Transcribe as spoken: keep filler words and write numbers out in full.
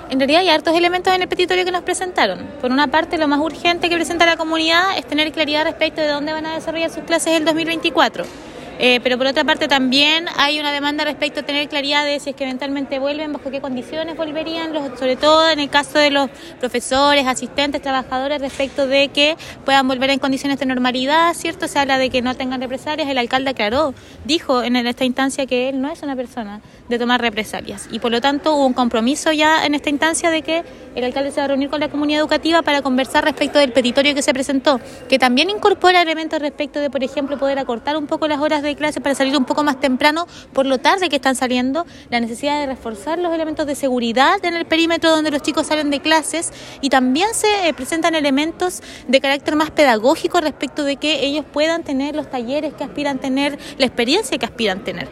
En realidad hay hartos elementos en el petitorio que nos presentaron. Por una parte, lo más urgente que presenta la comunidad es tener claridad respecto de dónde van a desarrollar sus clases el dos mil veinticuatro. Eh, pero por otra parte también hay una demanda respecto a tener claridad de si es que eventualmente vuelven, bajo qué condiciones volverían, los, sobre todo en el caso de los profesores, asistentes, trabajadores, respecto de que puedan volver en condiciones de normalidad, ¿cierto? Se habla de que no tengan represalias. El alcalde aclaró, dijo en esta instancia que él no es una persona de tomar represalias y por lo tanto hubo un compromiso ya en esta instancia de que el alcalde se va a reunir con la comunidad educativa para conversar respecto del petitorio que se presentó, que también incorpora elementos respecto de, por ejemplo, poder acortar un poco las horas de clase para salir un poco más temprano por lo tarde que están saliendo, la necesidad de reforzar los elementos de seguridad en el perímetro donde los chicos salen de clases, y también se eh, presentan elementos de carácter más pedagógico respecto de que ellos puedan tener los talleres que aspiran tener, la experiencia que aspiran tener.